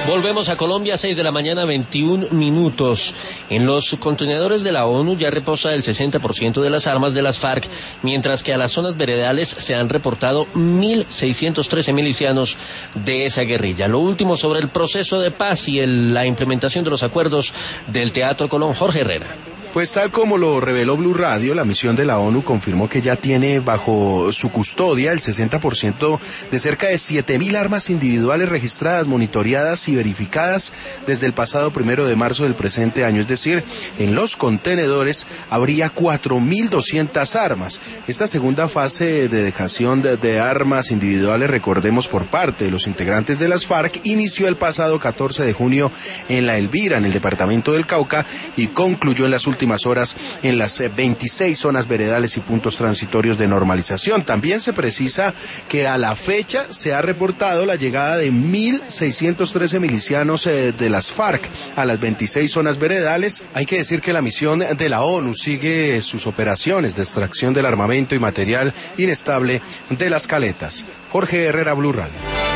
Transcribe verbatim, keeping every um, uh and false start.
Volvemos a Colombia, seis de la mañana, veintiún minutos. En los contenedores de la ONU ya reposa el sesenta por ciento de las armas de las FARC, mientras que a las zonas veredales se han reportado mil seiscientos trece milicianos de esa guerrilla. Lo último sobre el proceso de paz y el, la implementación de los acuerdos del Teatro Colón. Jorge Herrera. Pues tal como lo reveló Blue Radio, la misión de la ONU confirmó que ya tiene bajo su custodia el sesenta por ciento de cerca de siete mil armas individuales registradas, monitoreadas y verificadas desde el pasado primero de marzo del presente año. Es decir, en los contenedores habría cuatro mil doscientas armas. Esta segunda fase de dejación de, de armas individuales, recordemos, por parte de los integrantes de las FARC, inició el pasado catorce de junio en La Elvira, en el departamento del Cauca, y concluyó en las últimas horas en las veintiséis zonas veredales y puntos transitorios de normalización. También se precisa que a la fecha se ha reportado la llegada de mil seiscientos trece milicianos eh, de las FARC a las veintiséis zonas veredales. Hay que decir que la misión de la ONU sigue sus operaciones de extracción del armamento y material inestable de las caletas. Jorge Herrera, Blue Radio.